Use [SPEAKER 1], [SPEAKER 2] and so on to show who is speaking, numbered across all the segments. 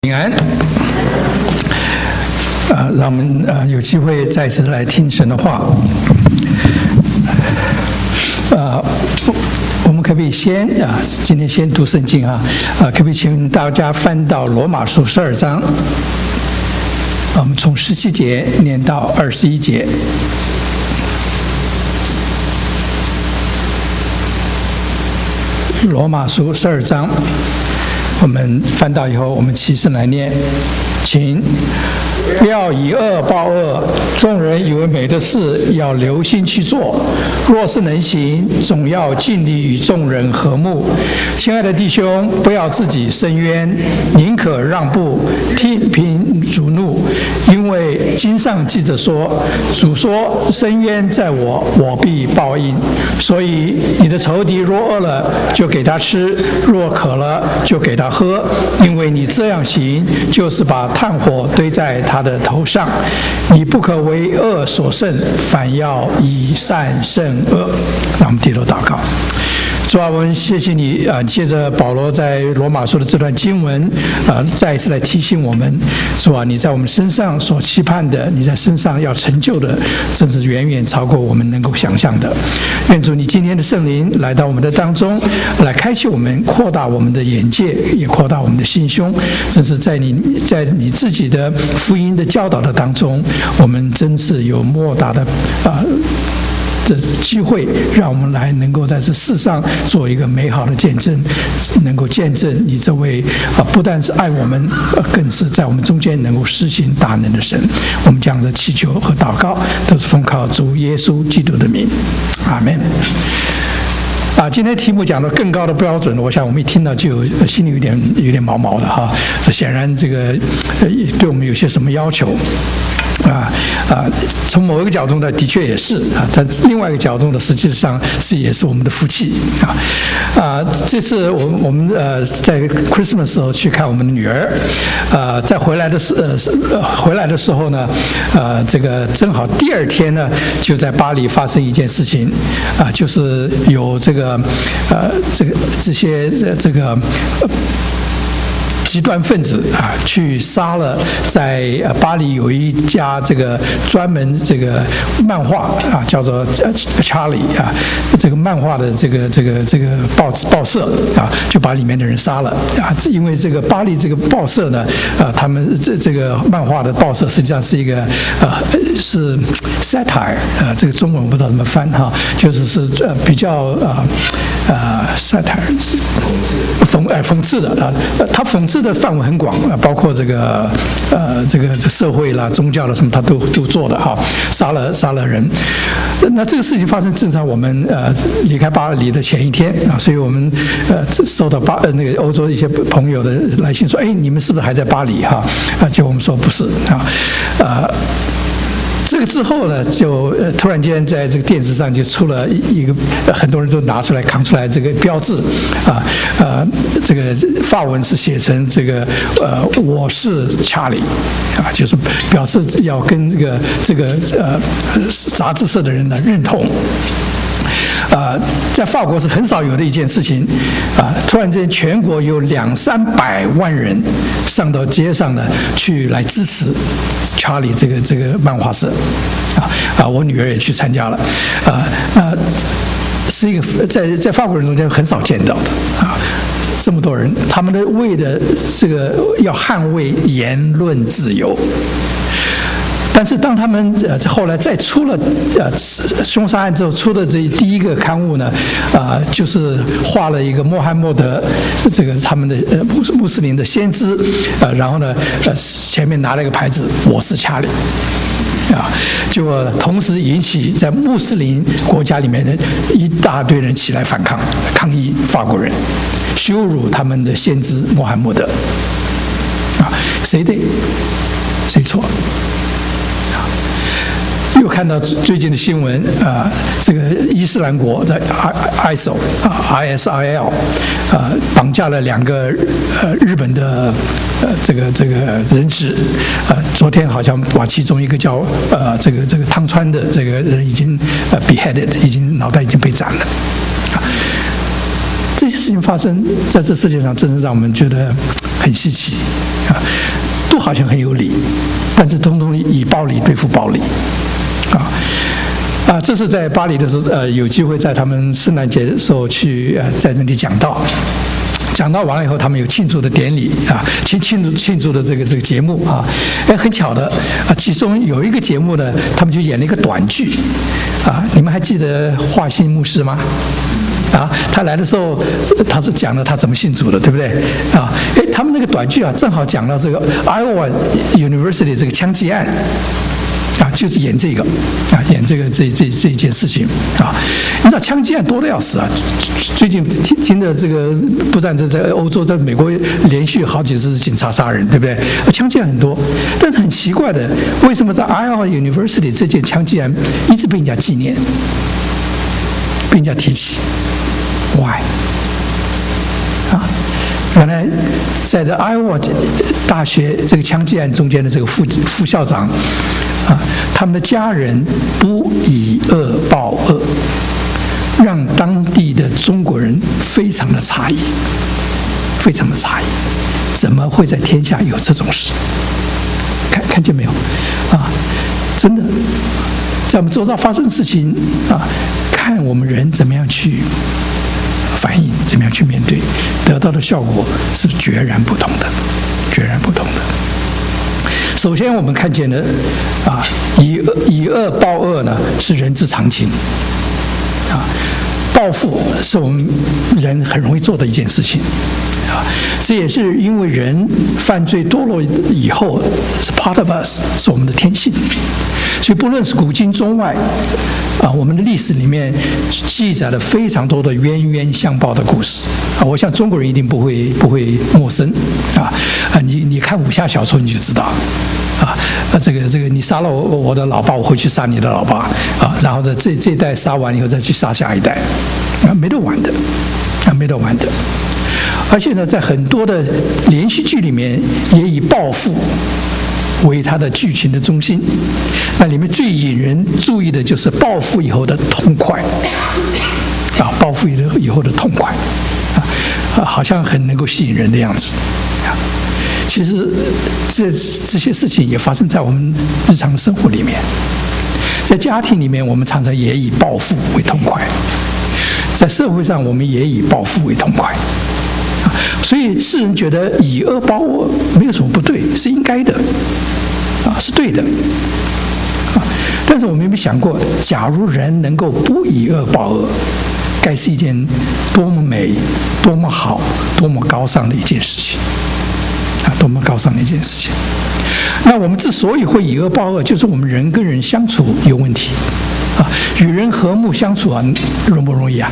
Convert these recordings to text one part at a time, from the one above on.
[SPEAKER 1] 平安，让我们有机会再次来听神的话。我们可不可以先今天先读圣经可不可以请大家翻到罗马书12章？我们从17节念到21节。罗马书12章。我们翻到以后，我们起身来念，请不要以恶报恶，众人以为美的事，要留心去做。若是能行，总要尽力与众人和睦。亲爱的弟兄，不要自己伸冤，宁可让步，听凭主怒。因为经上记着说，主说：“伸冤在我，我必报应。”所以你的仇敌若饿了，就给他吃；若渴了，就给他喝。因为你这样行，就是把炭火堆在他的头上。你不可为恶所胜，反要以善胜恶。让我们低头祷告。主啊，我们谢谢你借着保罗在罗马书的这段经文再一次来提醒我们，主啊，你在我们身上所期盼的，你在身上要成就的，真是远远超过我们能够想象的。愿主你今天的圣灵来到我们的当中，来开启我们，扩大我们的眼界，也扩大我们的心胸。真是在你自己的福音的教导的当中，我们真是有莫大的的机会，让我们来能够在这世上做一个美好的见证，能够见证你这位不但是爱我们，更是在我们中间能够施行大能的神。我们这样的祈求和祷告，都是奉靠主耶稣基督的名，阿们。今天题目讲到更高的标准，我想我们一听到就心里有点毛毛的哈。这显然这个对我们有些什么要求？从某一个角度呢，的确也是但另外一个角度呢，实际上也是我们的福气这次我们在 Christmas 的时候去看我们的女儿，在回来的时候呢，这个正好第二天呢，就在巴黎发生一件事情就是有这些极端分子去杀了在巴黎有一家这个专门这个漫画叫做 Charlie 这个漫画的这个报社就把里面的人杀了因为这个巴黎这个报社呢他们这个漫画的报社实际上是一个是 satire 这个中文我不知道怎么翻就是比较satire 讽刺的他讽刺的范围很广包括这个社会啦、宗教啦什么，他都做的杀了人。那这个事情发生正常我们离开巴黎的前一天所以我们收到那个欧洲一些朋友的来信说，你们是不是还在巴黎结果我们说不是这个之后呢，就突然间在这个电视上就出了一个，很多人都拿出来扛出来这个标志这个法文是写成这个我是查理就是表示要跟这个杂志社的人呢认同。在法国是很少有的一件事情突然之间全国有200-300万人上到街上呢去来支持查理这个漫画社我女儿也去参加了是一个在法国人中间很少见到的这么多人，他们为的这个要捍卫言论自由。但是当他们后来再出了凶杀案之后出的这第一个刊物呢就是画了一个穆罕默德这个他们的穆斯林的先知然后呢前面拿了一个牌子我是查理结果同时引起在穆斯林国家里面的一大堆人起来反抗抗议法国人羞辱他们的先知穆罕默德谁对谁错？又看到最近的新闻这个伊斯兰国的 ISIL 绑架了2个日本的这个人质昨天好像把其中一个叫这个汤川的这个人已经beheaded 已经脑袋已经被斩了些事情发生在这世界上，真是让我们觉得很稀奇啊，都好像很有理，但是通通以暴力对付暴力这是在巴黎的时候，有机会在他们圣诞节的时候去在那里讲道。讲到完了以后，他们有庆祝的典礼庆祝的这个节目很巧的其中有一个节目呢，他们就演了一个短剧你们还记得华信牧师吗？他来的时候，他是讲了他怎么信主的，对不对？他们那个短剧正好讲到这个 Iowa University 这个枪击案。就是演这个演这一件事情你知道枪击案多得要死最近听的这个，不但在欧洲，在美国连续好几次警察杀人，对不对？枪击案很多，但是很奇怪的，为什么在 Iowa University 这件枪击案一直被人家纪念，被人家提起 ？Why？ 原来在这 Iowa 大学这个枪击案中间的这个副校长他们的家人不以恶报恶，让当地的中国人非常的诧异，非常的诧异，怎么会在天下有这种事？看见没有真的，在我们周遭发生的事情看我们人怎么样去反应，怎么样去面对，得到的效果是决然不同的，决然不同的。首先，我们看见的以恶报恶呢，是人之常情报复是我们人很容易做的一件事情这也是因为人犯罪堕落以后是 part of us， 是我们的天性。所以不论是古今中外我们的历史里面记载了非常多的冤冤相报的故事我想中国人一定不会陌生你看武侠小说你就知道这个你杀了我的老爸，我会去杀你的老爸然后这一代杀完以后再去杀下一代没得玩的没得玩的。而且呢，在很多的连续剧里面也以报复为它的剧情的中心，那里面最引人注意的就是报复以后的痛快报复以后的痛快好像很能够吸引人的样子其实这些事情也发生在我们日常生活里面，在家庭里面我们常常也以报复为痛快，在社会上我们也以报复为痛快所以世人觉得以恶报恶没有什么不对，是应该的是对的但是我们有没有想过，假如人能够不以恶报恶，该是一件多么美、多么好、多么高尚的一件事情多么高尚的一件事情。那我们之所以会以恶报恶，就是我们人跟人相处有问题与人和睦相处容不容易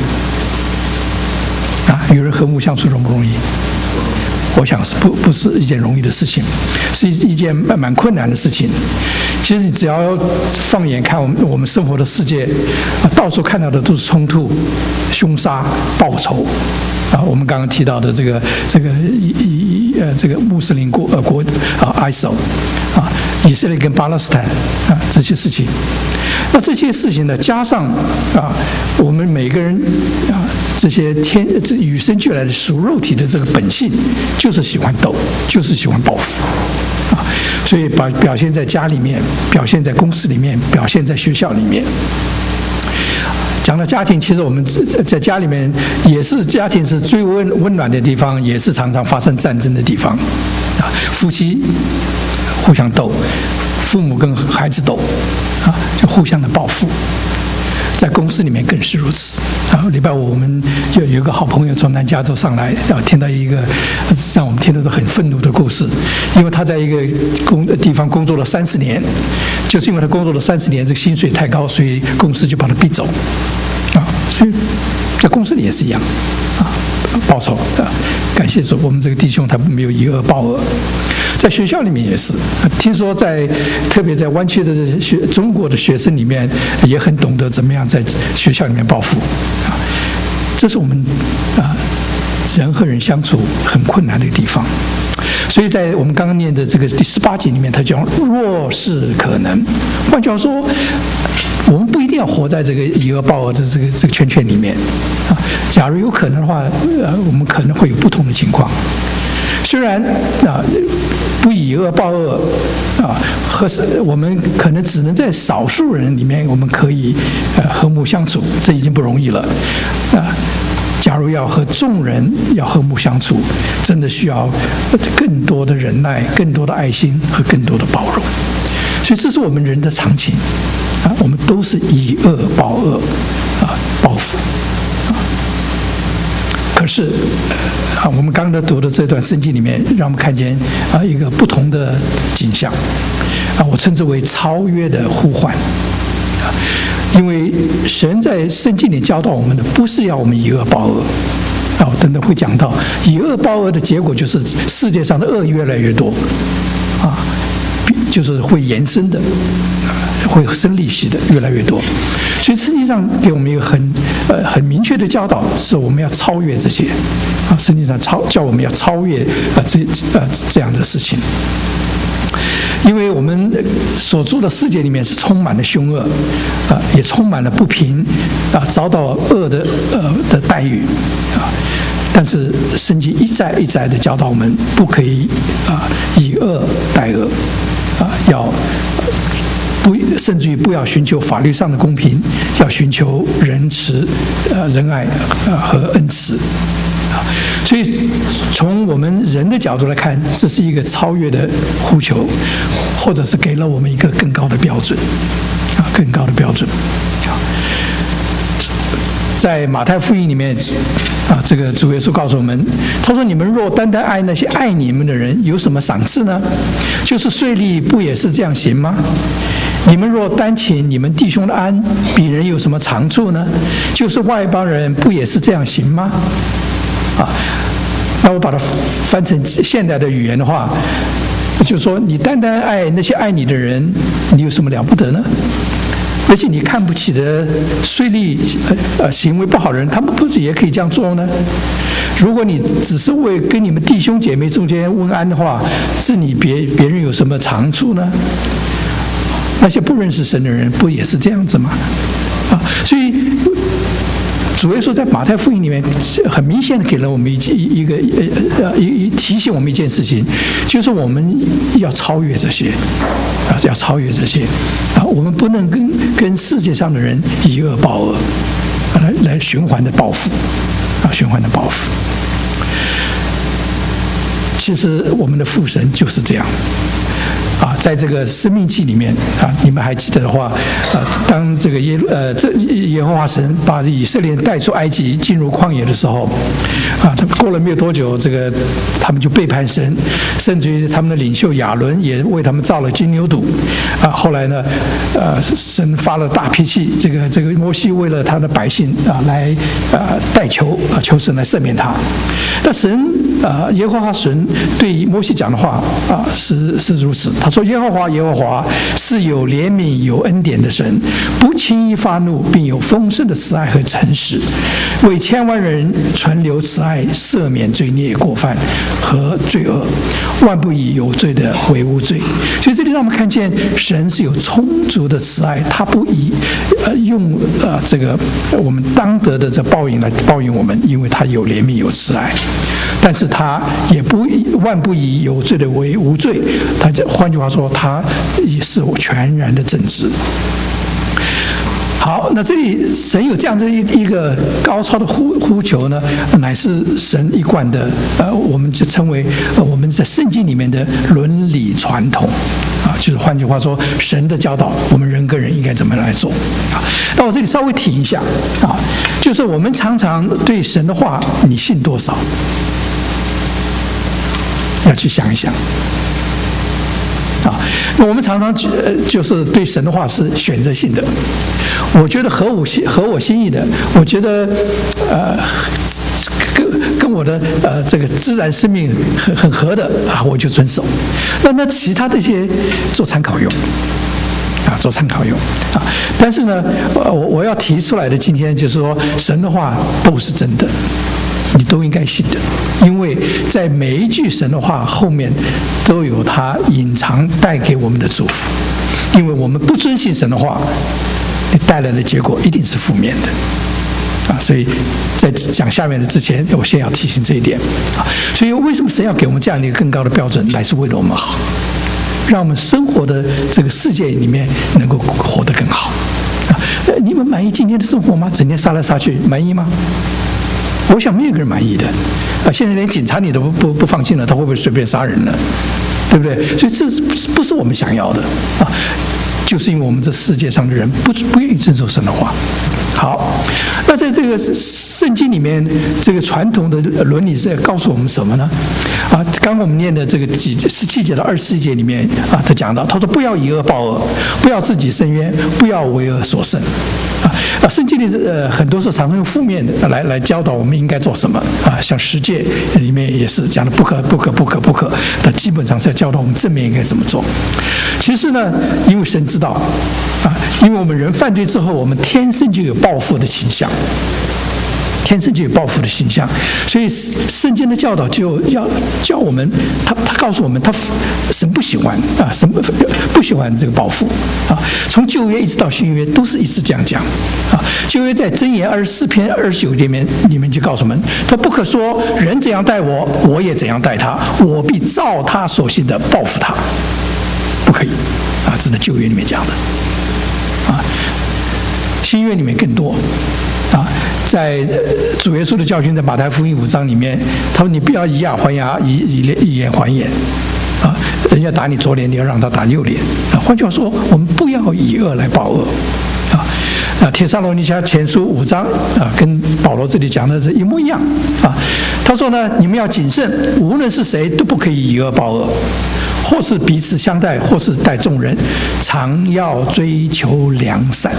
[SPEAKER 1] 与人和睦相处容不容易？我想是不是一件容易的事情，是一件蛮困难的事情。其实你只要放眼看我们生活的世界到处看到的都是冲突、凶杀、报仇我们刚刚提到的这个穆斯林国ISIL以色列跟巴勒斯坦这些事情，那这些事情呢，加上我们每个人这些与生俱来的属肉体的这个本性，就是喜欢斗，就是喜欢报复所以表现在家里面，表现在公司里面，表现在学校里面。讲到家庭，其实我们在家里面也是，家庭是最温暖的地方，也是常常发生战争的地方夫妻互相斗，父母跟孩子斗就互相的报复。在公司里面更是如此礼拜五我们就有一个好朋友从南加州上来听到一个让我们听到都很愤怒的故事，因为他在一个地方工作了30年，就是因为他工作了30年，这个薪水太高，所以公司就把他逼走所以在公司里也是一样报仇感谢主，我们这个弟兄他没有以恶报恶。在学校里面也是，听说特别在湾区的中国的学生里面也很懂得怎么样在学校里面报复这是我们人和人相处很困难的地方。所以在我们刚刚念的这个第18节里面，他讲若是可能，换句话说， 我们不一定要活在这个以恶报恶的这个圈圈里面啊。假如有可能的话，我们可能会有不同的情况。虽然不以恶报恶我们可能只能在少数人里面我们可以和睦相处，这已经不容易了假如要和众人要和睦相处，真的需要更多的忍耐、更多的爱心和更多的包容。所以这是我们人的常情我们都是以恶报恶报复可是我们刚才读的这段圣经里面，让我们看见一个不同的景象我称之为超越的呼唤因为神在圣经里教导我们的，不是要我们以恶报恶我等等会讲到，以恶报恶的结果就是世界上的恶越来越多就是会延伸的会生利息的越来越多。所以圣经上给我们一个很明确的教导，是我们要超越这些圣经上叫我们要超越这样的事情。因为我们所住的世界里面是充满了凶恶也充满了不平遭到恶的待遇但是圣经一再一再的教导我们，不可以以恶待恶甚至于不要寻求法律上的公平，要寻求仁慈、仁爱和恩慈所以从我们人的角度来看，这是一个超越的呼求，或者是给了我们一个更高的标准更高的标准在马太福音里面这个主耶稣告诉我们，他说：“你们若单单爱那些爱你们的人，有什么赏赐呢？就是税吏不也是这样行吗？你们若单请你们弟兄的安，比人有什么长处呢？就是外邦人不也是这样行吗？”那我把它翻成现代的语言的话，就是说，你单单爱那些爱你的人，你有什么了不得呢？而且你看不起的税吏行为不好的人，他们不是也可以这样做呢？如果你只是为跟你们弟兄姐妹中间问安的话，是你别人有什么长处呢？那些不认识神的人不也是这样子吗？所以主耶稣在马太福音里面很明显的给了我们提醒我们一件事情，就是我们要超越这些要超越这些我们不能跟世界上的人以恶报恶来循环的报复循环的报复。其实我们的父神就是这样在这个生命记里面你们还记得的话当这个耶和华神把以色列带出埃及进入旷野的时候他过了没有多久，他们就背叛神，甚至于他们的领袖亚伦也为他们造了金牛犊后来呢神发了大脾气，这个摩西为了他的百姓来代求神来赦免他。那神耶和华神对摩西讲的话是如此，他说：“耶和华是有怜悯有恩典的神，不轻易发怒，并有丰盛的慈爱和诚实，为千万人存留慈爱，赦免罪孽过犯和罪恶，万不以有罪的为无罪。”所以这里让我们看见神是有充足的慈爱，他不以用这个我们当得的这报应来报应我们，因为他有怜悯有慈爱。但是他也万不以有罪的为无罪，换句话说，他也是我全然的正直。好，那这里神有这样的一个高超的呼求呢，乃是神一贯的我们就称为我们在圣经里面的伦理传统就是换句话说，神的教导，我们人跟人应该怎么来做那我这里稍微提一下就是我们常常对神的话，你信多少？要去想一想那我们常常就是对神的话是选择性的，我觉得合我心意的，我觉得跟我的这个自然生命很合的我就遵守。那其他这些做参考用做参考用但是呢我要提出来的今天就是说，神的话都是真的，你都应该信的，因为在每一句神的话后面都有他隐藏带给我们的祝福。因为我们不遵信神的话， 你带来的结果一定是负面的。所以在讲下面的之前，我先要提醒这一点所以为什么神要给我们这样的一个更高的标准，乃是为了我们好，让我们生活的这个世界里面能够活得更好你们满意今天的生活吗？整天杀来杀去，满意吗？我想没有一个人满意的现在连警察你都不放心了，他会不会随便杀人呢？对不对？所以这不是我们想要的就是因为我们这世界上的人不愿意遵守神的话。好，那在这个圣经里面，这个传统的伦理是告诉我们什么呢？刚刚我们念的这个17节到24节里面他讲到，他说不要以恶报恶，不要自己伸冤，不要为恶所胜。圣经里很多时候常常用负面的来教导我们应该做什么像十诫里面也是讲的不可，那基本上是要教导我们正面应该怎么做。其实呢，因为神知道因为我们人犯罪之后，我们天生就有报复的倾向，所以圣经的教导就要教我们，他告诉我们，神不喜欢神不喜欢这个报复从旧约一直到新约都是一直这样讲旧约在箴言24篇29节里面就告诉我们，他不可说人怎样待我，我也怎样待他，我必照他所行的报复他，不可以这是在旧约里面讲的新约里面更多在主耶稣的教训，在马太福音5章里面，他说你不要以牙还牙，以眼还眼人家打你左脸，你要让他打右脸换句话说，我们不要以恶来报恶帖撒罗尼迦前书5章跟保罗这里讲的是一模一样他说呢，你们要谨慎，无论是谁都不可以以恶报恶，或是彼此相待，或是待众人，常要追求良善。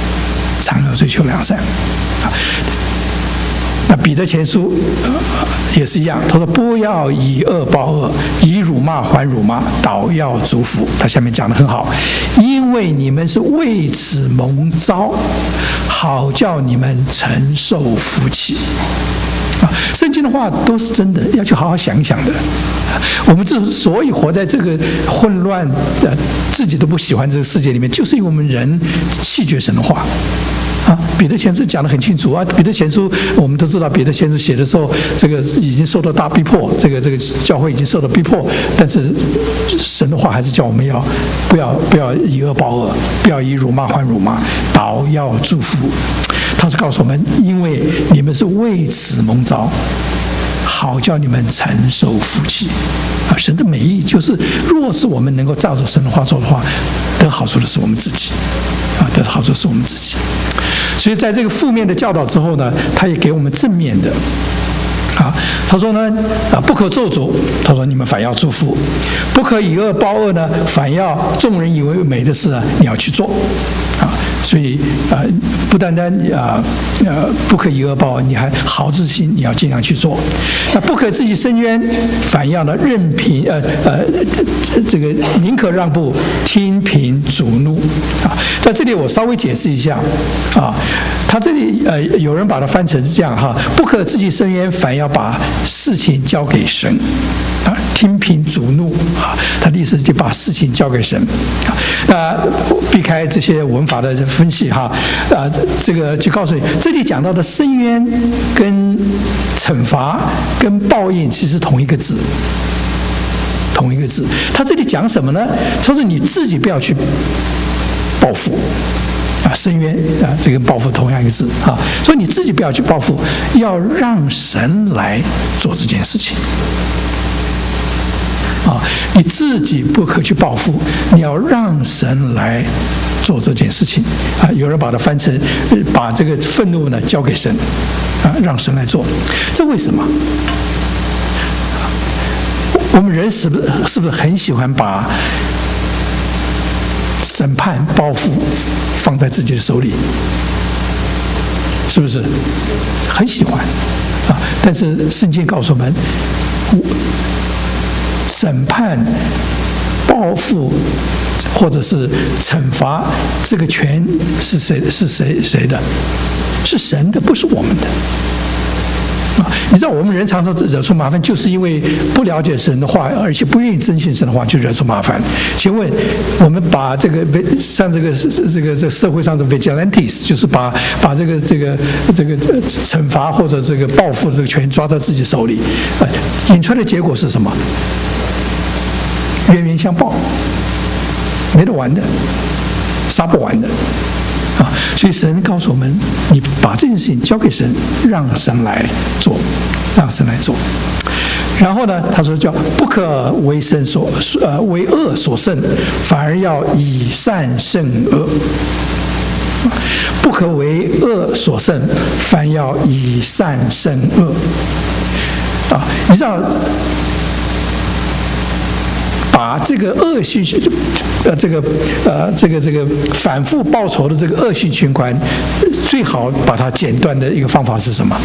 [SPEAKER 1] 那彼得前书也是一样，他说不要以恶报恶，以辱骂还辱骂，倒要祝福。他下面讲得很好，因为你们是为此蒙召，好叫你们承受福气。圣经的话都是真的，要去好好想一想的。我们之所以活在这个混乱的、自己都不喜欢这个世界里面，就是因为我们人弃绝神的话彼得前书讲得很清楚彼得前书我们都知道，彼得前书写的时候，这个已经受到大逼迫，这个教会已经受到逼迫，但是神的话还是叫我们不要以恶报恶，不要以辱骂还辱骂，倒要祝福。他是告诉我们，因为你们是为此蒙召，好叫你们承受福气神的美意就是，若是我们能够照着神的话做的话，得好处的是我们自己得好处是我们自己。所以在这个负面的教导之后呢，他也给我们正面的他说呢不可咒诅，他说你们反要祝福；不可以恶报恶呢，反要众人以为美的事你要去做所以不单单不可以恶报，你还好之心你要尽量去做。那不可自己伸冤，反要呢任凭这个宁可让步，听凭主怒在这里我稍微解释一下他这里有人把它翻成这样不可自己伸冤，反要把事情交给神听凭主怒他的意思就把事情交给神避开这些文法的分析这个就告诉你，这里讲到的伸冤跟惩罚跟报应其实同一个字。他这里讲什么呢？他说你自己不要去报复伸冤这个报复同样一个字所以你自己不要去报复，要让神来做这件事情你自己不可去报复，你要让神来做这件事情有人把它翻成把这个愤怒呢交给神让神来做。这为什么？我们人是不是很喜欢把审判报复放在自己的手里？是不是很喜欢但是圣经告诉我们，审判报复或者是惩罚这个权是谁的？是神的，不是我们的你知道我们人常常惹出麻烦，就是因为不了解神的话，而且不愿意遵循神的话，就惹出麻烦。请问我们把这个像这个社会上的 vigilantes， 就是把这个惩罚或者这个报复这个权抓到自己手里，引出来的结果是什么？冤冤相报，没得玩的，杀不完的。所以神告诉我们，你把这件事情交给神，让神来做，让神来做。然后呢，他说叫不可为为恶所胜，反而要以善胜恶。不可为恶所胜，反要以善胜恶。你知道？把这个恶性这个反复报仇的这个恶性循环，最好把它剪断的一个方法是什么？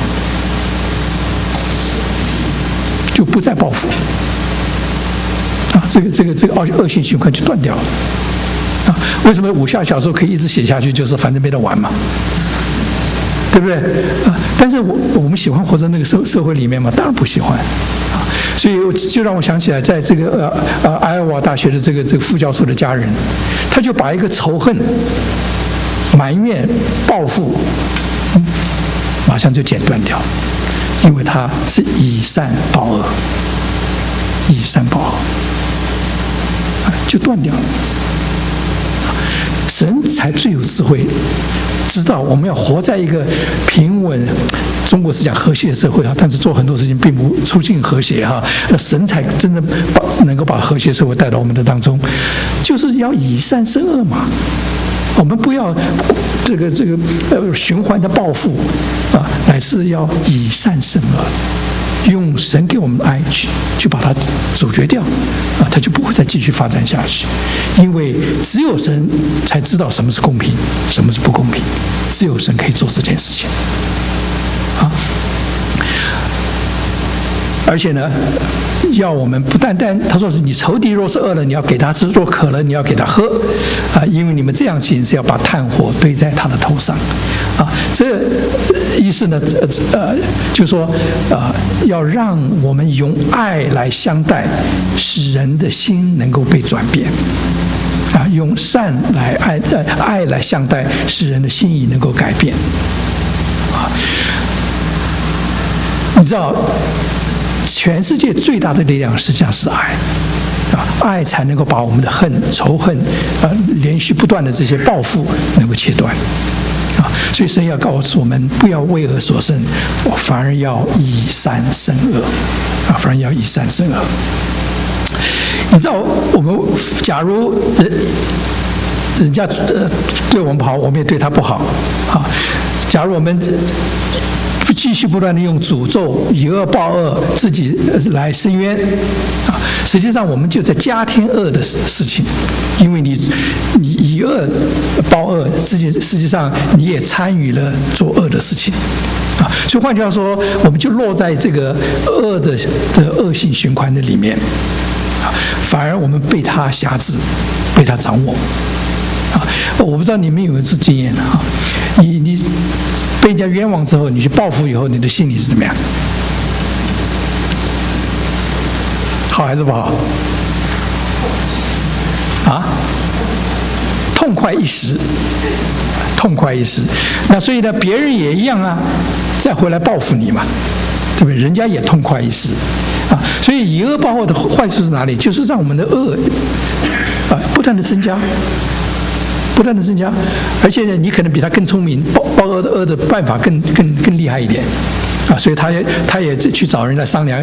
[SPEAKER 1] 就不再报复这个恶性循环就断掉了为什么武侠小说可以一直写下去？就是反正没得玩嘛。对不对但是我们喜欢活在那个社会里面吗？当然不喜欢所以就让我想起来，在这个艾奥瓦大学的这个副教授的家人，他就把一个仇恨、埋怨、报复，马上就剪断掉，因为他是以善报恶，以善报恶，就断掉了。神才最有智慧，知道我们要活在一个平稳，中国是讲和谐的社会但是做很多事情并不促进和谐神才真正能够把和谐社会带到我们的当中，就是要以善胜恶嘛。我们不要这个循环的报复乃是要以善胜恶，用神给我们的爱去把它阻绝掉它就不会再继续发展下去。因为只有神才知道什么是公平，什么是不公平，只有神可以做这件事情而且呢，要我们不单他说是你仇敌若是饿了，你要给他吃；若渴了，你要给他喝因为你们这样行是要把炭火堆在他的头上这意思呢就说要让我们用爱来相待，使人的心能够被转变用善来爱来相待，使人的心意能够改变你知道全世界最大的力量实际上是爱爱才能够把我们的仇恨连续不断的这些报复能够切断所以神要告诉我们，不要为恶所胜，反而要以善胜恶反而要以善胜恶。你知道我们假如人家对我们不好，我们也对他不好假如我们继续不断的用诅咒、以恶报恶，自己来伸冤实际上我们就在加添恶的事情，因为你以恶报恶，实际上你也参与了做恶的事情所以换句话说，我们就落在这个恶的恶性循环的里面反而我们被他辖制，被他掌握我不知道你们有没有这经验你被人家冤枉之后，你去报复以后，你的心里是怎么样？好还是不好？痛快一时，痛快一时。那所以呢，别人也一样再回来报复你嘛，对不对？人家也痛快一时所以以恶报恶的坏处是哪里？就是让我们的恶不断的增加。不断的增加，而且呢，你可能比他更聪明，报恶的办法更厉害一点所以他也去找人来商量，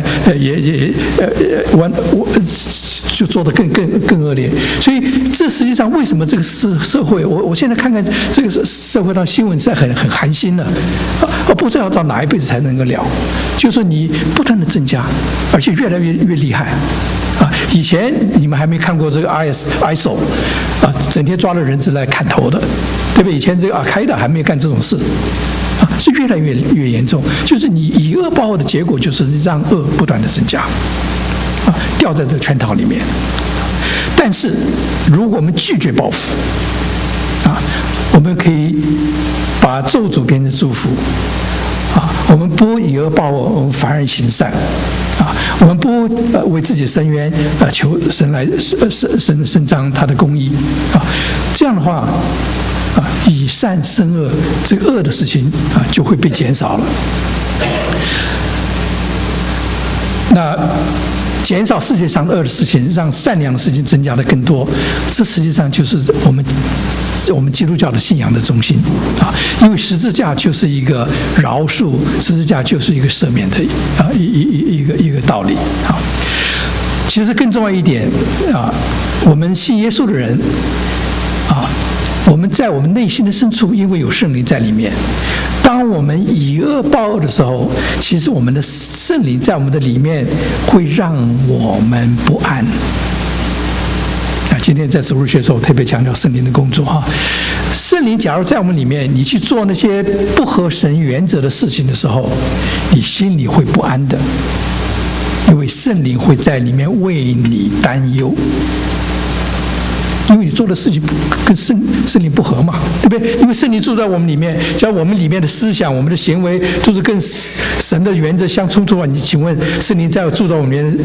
[SPEAKER 1] 就做得更恶劣。所以这实际上为什么这个社会，我现在看看这个社会上新闻实在很寒心了不知道到哪一辈子才能够了，就是你不断的增加，而且越来越厉害以前你们还没看过这个 ISO 整天抓了人质来砍头的，对不对？以前这个al-Qaeda还没有干这种事是越来越严重。就是你以恶报恶的结果，就是让恶不断的增加掉在这个圈套里面。但是如果我们拒绝报复我们可以把咒诅变成祝福我们不以恶报恶，我们反而行善，我们不为自己伸冤，求神来伸张他的公义，这样的话，以善胜恶，这个恶的事情就会被减少了。那减少世界上恶的事情，让善良的事情增加的更多，这实际上就是我们基督教的信仰的中心因为十字架就是一个饶恕，十字架就是一个赦免的一个道理其实更重要一点我们信耶稣的人我们在我们内心的深处，因为有圣灵在里面，当我们以恶报恶的时候，其实我们的圣灵在我们的里面会让我们不安。今天在主日学的时候，特别强调圣灵的工作圣灵假如在我们里面，你去做那些不合神原则的事情的时候，你心里会不安的，因为圣灵会在里面为你担忧。因为你做的事情跟圣灵不合嘛，对不对？因为圣灵住在我们里面，只要我们里面的思想、我们的行为都是跟神的原则相冲突你请问圣灵在住在我们里面，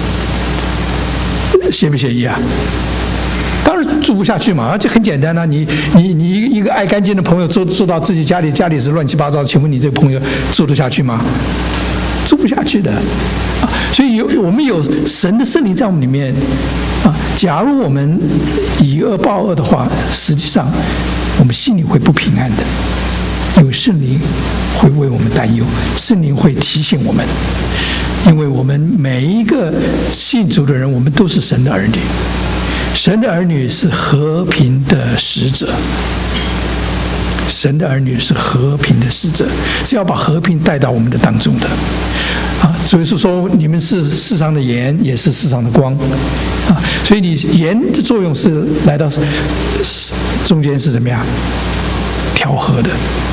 [SPEAKER 1] 协不协议当然住不下去嘛，这很简单你一个爱干净的朋友住到自己家里是乱七八糟，请问你这个朋友住得下去吗？住不下去的所以我们有神的圣灵在我们里面假如我们以恶报恶的话，实际上我们心里会不平安的，因为圣灵会为我们担忧，圣灵会提醒我们，因为我们每一个信主的人，我们都是神的儿女，神的儿女是和平的使者。神的儿女是和平的使者，是要把和平带到我们的当中的所以说你们是世上的盐，也是世上的光所以你盐的作用是来到中间是怎么样调和的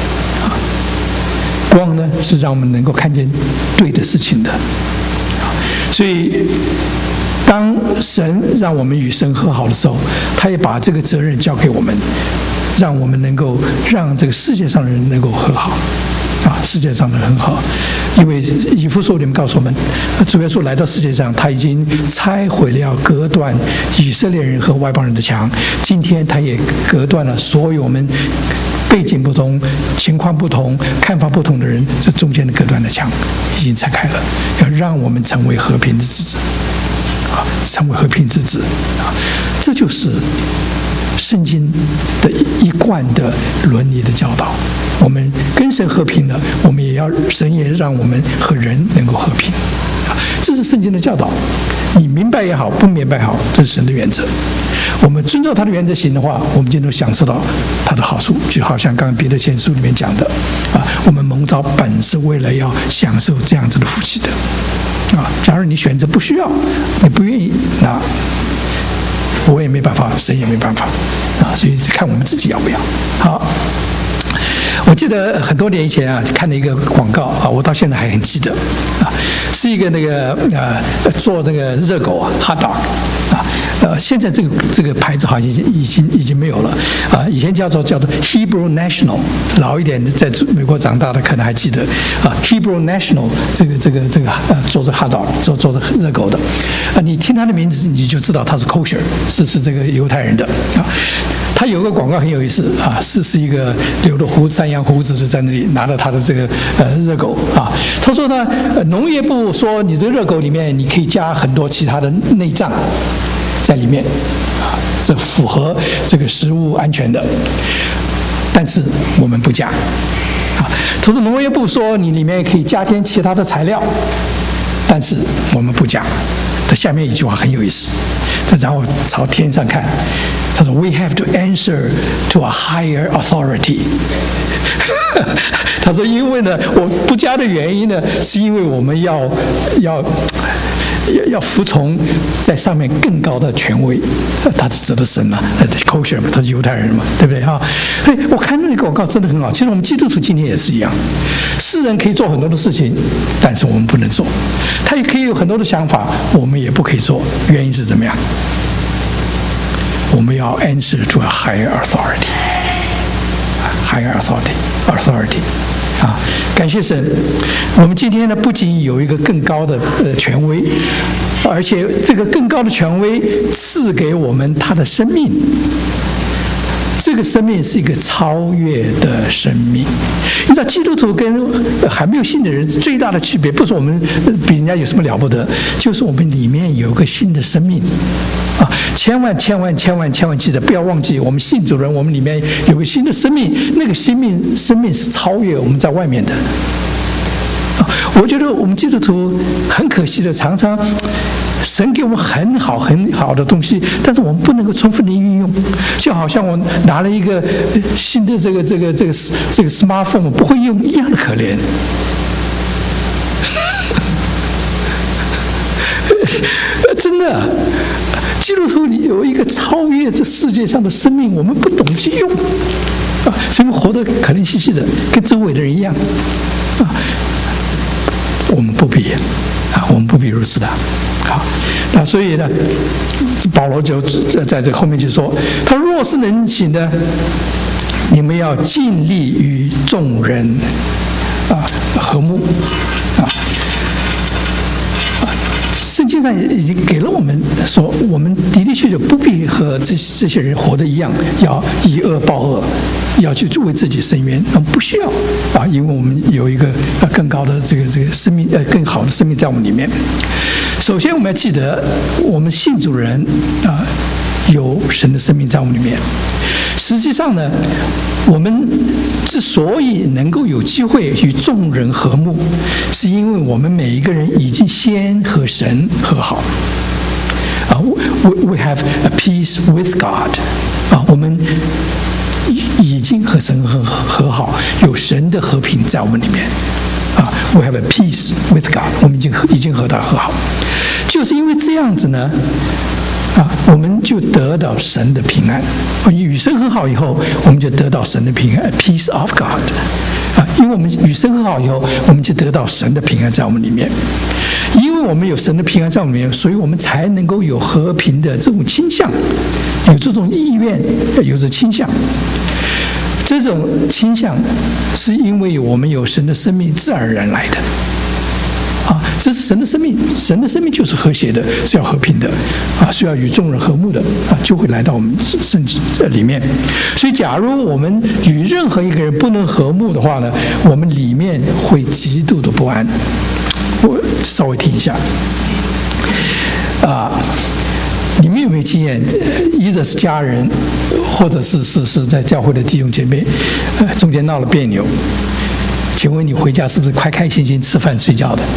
[SPEAKER 1] 光呢是让我们能够看见对的事情的所以当神让我们与神和好的时候，他也把这个责任交给我们，让我们能够让这个世界上的人能够和好世界上的很好，因为以弗所里面告诉我们，主耶稣来到世界上，他已经拆毁了隔断以色列人和外邦人的墙，今天他也隔断了所有我们背景不同、情况不同、看法不同的人，这中间的隔断的墙已经拆开了，要让我们成为和平的之子成为和平之子这就是圣经的一贯的伦理的教导。我们跟神和平了，我们也要神也让我们和人能够和平这是圣经的教导。你明白也好，不明白也好，这是神的原则。我们遵照他的原则行的话，我们就能享受到他的好处。就好像刚刚彼得前书里面讲的我们蒙召本是为了要享受这样子的福气的假如你选择不需要，你不愿意，那我也没办法，神也没办法所以看我们自己要不要。好，我记得很多年以前看了一个广告我到现在还很记得是一个那个做那个热狗hot dog现在这个牌子好像已经没有了以前叫做 Hebrew National， 老一点的在美国长大的可能还记得Hebrew National 这个做着 hot dog 做着热狗的你听他的名字你就知道他是 kosher， 是这个犹太人的他有个广告很有意思是一个留着山羊胡子的在那里拿着他的这个热狗他说呢农业部说你这个热狗里面你可以加很多其他的内脏在里面这符合这个食物安全的，但是我们不加他说农业部说你里面可以加添其他的材料，但是我们不加。他下面一句话很有意思，他然后朝天上看，他说 We have to answer to a higher authority 他说因为呢我不加的原因呢是因为我们要服从在上面更高的权威，他是指的神kosher 嘛，他是犹太人嘛，对不对我看那个广告真的很好。其实我们基督徒今天也是一样，世人可以做很多的事情，但是我们不能做；他也可以有很多的想法，我们也不可以做。原因是怎么样？我们要 answer to a higher authority 啊，感谢神，我们今天呢不仅有一个更高的权威，而且这个更高的权威赐给我们他的生命。这个生命是一个超越的生命。你知道，基督徒跟还没有信的人最大的区别，不是我们比人家有什么了不得，就是我们里面有个新的生命啊！千万记得不要忘记，我们信主人，我们里面有个新的生命，那个生命是超越我们在外面的。我觉得我们基督徒很可惜的，常常神给我们很好的东西，但是我们不能够充分的运用。就好像我拿了一个新的这个 smartphone， 我不会用一样的可怜。真的，基督徒里有一个超越这世界上的生命，我们不懂去用啊，所以我们活得可怜兮兮的，跟周围的人一样啊。我们不必啊，我们不必如此的。好，那所以呢，保罗就在这后面就说，他若是能行呢，你们要尽力与众人和睦啊。圣经上已经给了我们说，我们的确不必和这些人活得一样，要以恶报恶，要去为自己伸冤，不需要啊，因为我们有一个更高的这个生命，更好的生命在我们里面。首先，我们要记得，我们信主人啊，有神的生命在我们里面。实际上呢，我们之所以能够有机会与众人和睦，是因为我们每一个人已经先和神和好。We have a peace with God。我们已经和神和好，有神的和平在我们里面。We have a peace with God。我们已经和他和好，就是因为这样子呢。我们就得到神的平安。与神和好以后，我们就得到神的平安 ，peace of God。因为我们与神和好以后，我们就得到神的平安在我们里面。因为我们有神的平安在我们里面，所以我们才能够有和平的这种倾向，有这种意愿，有这倾向。这种倾向是因为我们有神的生命自然而然来的。这是神的生命，神的生命就是和谐的，是要和平的是要与众人和睦的就会来到我们圣经里面。所以，假如我们与任何一个人不能和睦的话呢，我们里面会极度的不安。我稍微听一下你们有没有经验？一者是家人，或者是在教会的弟兄姐妹中间闹了别扭，请问你回家是不是开开心心吃饭睡觉的？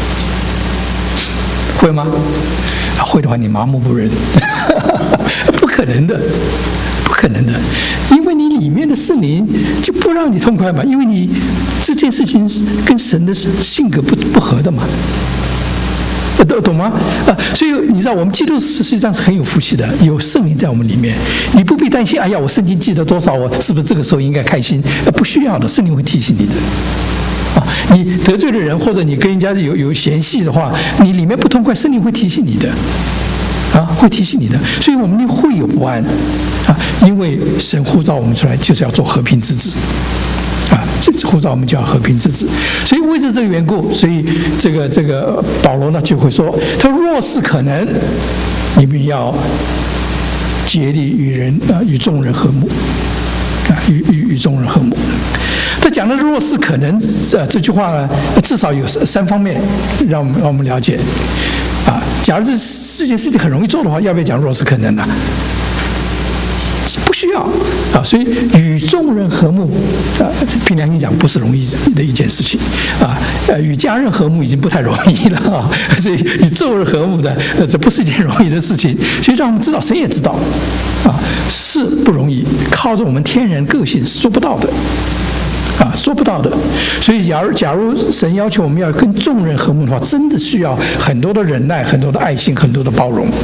[SPEAKER 1] 会吗？会的话，你麻木不仁，不可能的，不可能的，因为你里面的圣灵就不让你痛快嘛，因为你这件事情跟神的性格不合的嘛，懂吗？所以你知道，我们基督实际上是很有福气的，有圣灵在我们里面，你不必担心。哎呀，我圣经记得多少，我是不是这个时候应该开心？不需要的，圣灵会提醒你的。你得罪的人，或者你跟人家有嫌隙的话，你里面不痛快，圣灵会提醒你的，会提醒你的。所以我们会有不安，因为神呼召我们出来就是要做和平之子，呼召我们就要和平之子。所以为着这个缘故，所以这个保罗呢就会说，他若是可能，你们要竭力与众人和睦，与众人和睦。他讲的若是可能这句话呢，至少有3方面让我们了解假如这世界很容易做的话，要不要讲若是可能呢？不需要所以与众人和睦凭良心讲不是容易的一件事情与家人和睦已经不太容易了所以与众人和睦的这不是一件容易的事情，所以让我们知道，神也知道是不容易，靠着我们天然个性是做不到的。做不到的。所以假如神要求我们要跟众人和睦的话，真的需要很多的忍耐，很多的爱心，很多的包容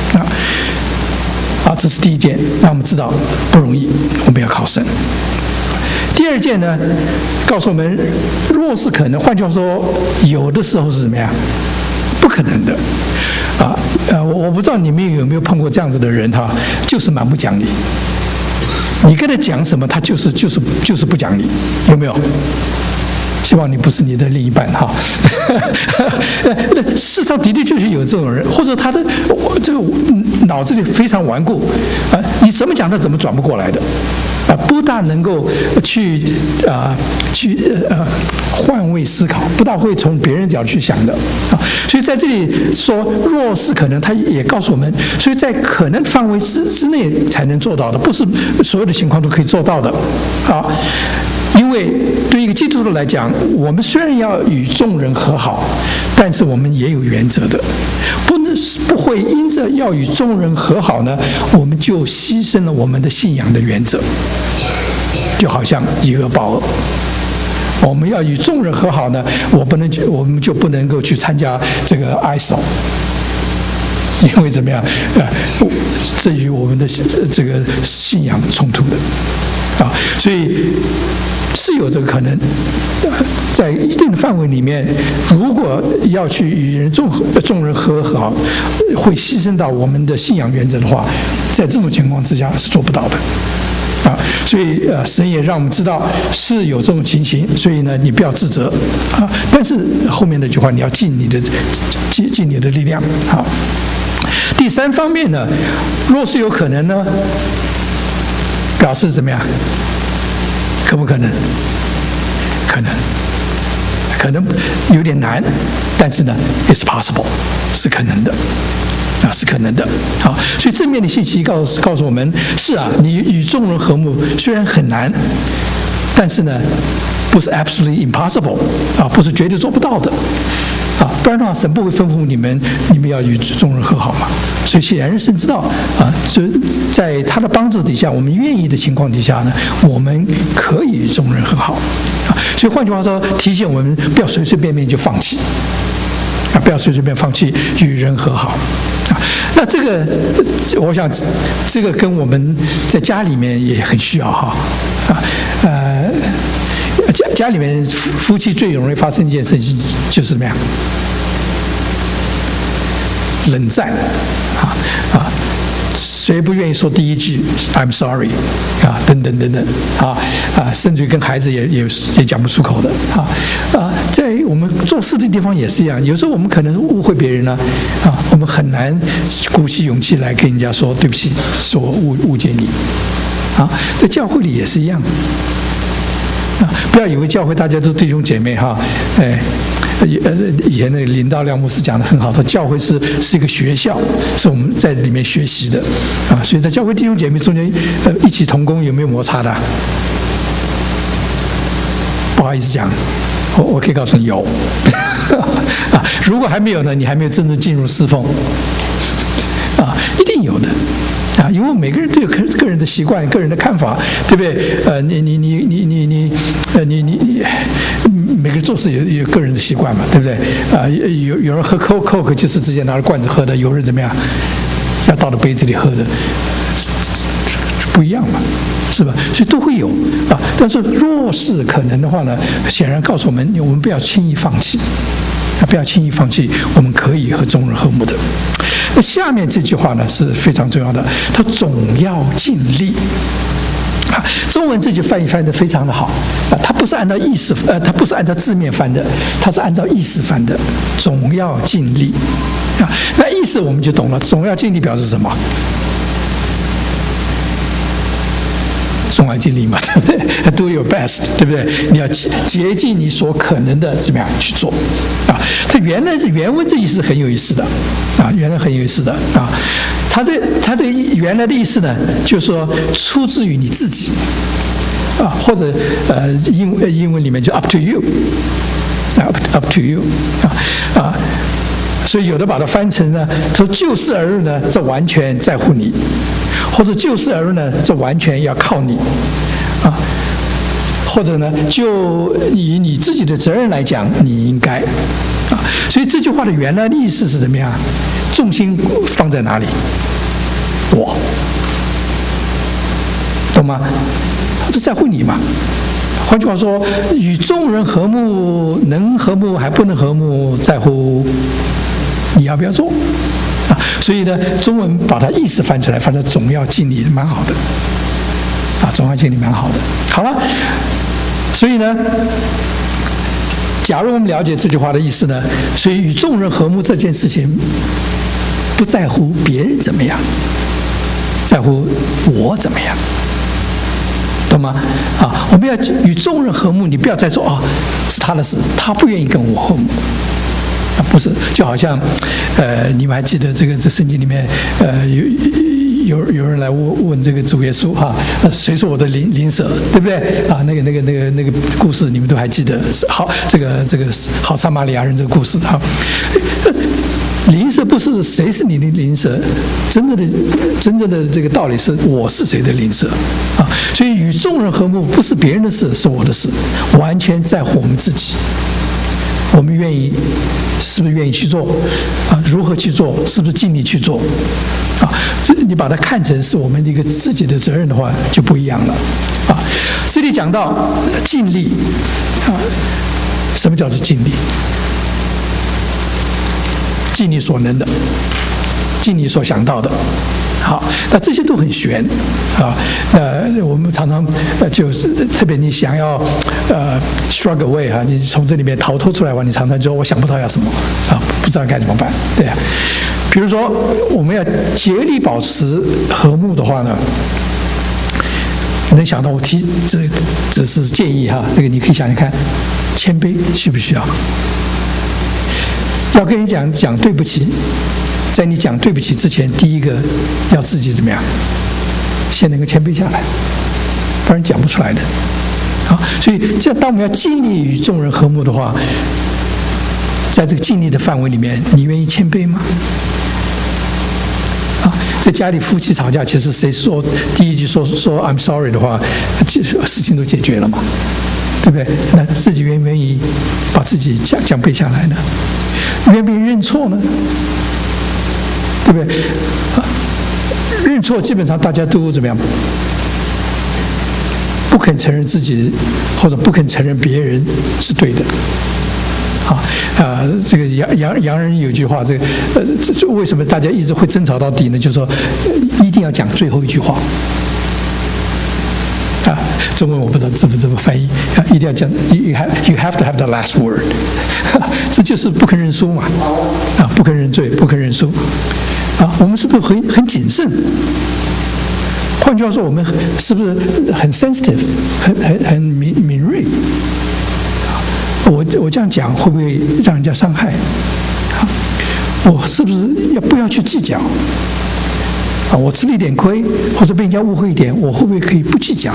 [SPEAKER 1] 这是第一件，让我们知道不容易，我们要靠神。第二件呢，告诉我们若是可能，换句话说，有的时候是怎么样？不可能的我不知道你们有没有碰过这样子的人就是蛮不讲理。你跟他讲什么，他就是不讲理，有没有？ 希望你不是你的另一半哈。事实上的确就是有这种人，或者他的这个脑子里非常顽固啊，你怎么讲他怎么转不过来的啊，不大能够去换位思考，不大会从别人角度去想的啊。所以在这里说若是可能，他也告诉我们，所以在可能范围之内才能做到的，不是所有的情况都可以做到的啊。因为对一个基督徒来讲，我们虽然要与众人和好，但是我们也有原则的，不会因着要与众人和好呢，我们就牺牲了我们的信仰的原则，就好像以恶报恶。我们要与众人和好呢，我们就不能够去参加这个ISO，因为怎么样这与我们的这个信仰冲突的啊，所以是有这个可能，在一定的范围里面，如果要去与众人和好，会牺牲到我们的信仰原则的话，在这种情况之下是做不到的。啊，所以神也让我们知道是有这种情形，所以呢，你不要自责啊。但是后面那句话，你要尽你的力量啊。第三方面呢，若是有可能呢，表示怎么样？可不可能？可能有点难，但是呢 ，it's possible， 是可能的。啊，是可能的。好，所以正面的信息告诉我们，是啊，你与众人和睦虽然很难，但是呢，不是 absolutely impossible 啊，不是绝对做不到的啊，不然的话，神不会吩咐你们要与众人和好嘛。所以显然神知道啊，就在他的帮助底下，我们愿意的情况底下呢，我们可以与众人和好啊。所以换句话说，提醒我们不要随随便便就放弃。啊，不要随随便放弃与人和好啊。那这个，我想这个跟我们在家里面也很需要哈啊。家里面夫妻最容易发生一件事情就是怎么样？冷战啊。谁不愿意说第一句 "I'm sorry" 啊，等等等等甚至于跟孩子也讲不出口的在我们做事的地方也是一样，有时候我们可能误会别人了我们很难鼓起勇气来跟人家说对不起，是我误解你在教会里也是一样不要以为教会大家都弟兄姐妹以前那个林道亮牧师讲得很好，说教会是一个学校，是我们在里面学习的所以在教会弟兄姐妹中间一起同工有没有摩擦的不好意思讲，我可以告诉你有如果还没有呢，你还没有真正进入侍奉一定有的因为每个人都有个人的习惯、个人的看法，对不对？你每个人做事有个人的习惯嘛，对不对？有人喝 Coke 就是直接拿着罐子喝的，有人怎么样，要倒到杯子里喝的，不一样嘛，是吧？所以都会有但是若是可能的话呢，显然告诉我们不要轻易放弃。不要轻易放弃，我们可以和众人和睦的。那下面这句话呢是非常重要的，他总要尽力中文这句翻译得非常的好它不是按照意思它不是按照字面翻的，它是按照意思翻的，总要尽力那意思我们就懂了，总要尽力表示什么？总要尽力嘛，对不对 ？Do your best， 对不对？你要竭尽你所可能的怎么样去做它原文这意思很有意思的原来很有意思的它这原来的意思呢，就是说出自于你自己或者英文里面就 up to you up to you 所以有的把它翻成呢，说就事而论呢，这完全在乎你，或者就事而论呢，这完全要靠你或者呢，就以你自己的责任来讲，你应该所以这句话的原来的意思是怎么样？重心放在哪里？我，懂吗？这在乎你嘛。换句话说，与众人和睦，能和睦还不能和睦，在乎你要不要做所以呢，中文把它意思翻出来，反正总要尽力，蛮好的总要尽力蛮好的。好了，所以呢， 假如我们了解这句话的意思呢，所以与众人和睦这件事情，不在乎别人怎么样，在乎我怎么样，懂吗？啊，我们要与众人和睦，你不要再说哦，是他的事，他不愿意跟我和睦。不是，就好像，你们还记得这圣经里面，有人来问这个主耶稣哈，谁是我的邻舍，对不对啊？那个故事你们都还记得，好，这个好撒玛利亚人这个故事哈。邻舍不是谁是你的邻舍，真正的这个道理是我是谁的邻舍啊。所以与众人和睦不是别人的事，是我的事，完全在乎我们自己。我们是不是愿意去做啊？如何去做？是不是尽力去做啊？这你把它看成是我们的一个自己的责任的话，就不一样了啊。这里讲到尽力啊，什么叫做尽力？尽你所能的，尽你所想到的。好，那这些都很玄啊。我们常常就是特别你想要struggle away 哈，你从这里面逃脱出来的话，你常常就说我想不到要什么啊，不知道该怎么办，对啊。比如说我们要竭力保持和睦的话呢，能想到我提这是建议哈，这个你可以想想看，谦卑需不需要？要跟你讲对不起。在你讲对不起之前，第一个要自己怎么样？先能够谦卑下来，不然讲不出来的。好，所以当我们要尽力与众人和睦的话，在这个尽力的范围里面，你愿意谦卑吗？啊，在家里夫妻吵架，其实谁说第一句说 I'm sorry 的话，事情都解决了嘛，对不对？那自己愿不愿意把自己降卑下来呢？愿不愿意认错呢？对不对？认错基本上大家都怎么样？不肯承认自己，或者不肯承认别人是对的。这个洋人有句话，这为什么大家一直会争吵到底呢？就是说，一定要讲最后一句话。中文我不知道怎么翻译一定要讲 you have to have the last word 这就是不肯认输嘛不肯认罪，不肯认输我们是不是很谨慎？换句话说，我们是不是很 sensitive， 很敏锐？我这样讲会不会让人家伤害？我是不是不要去计较？我吃了一点亏，或者被人家误会一点，我会不会可以不计较？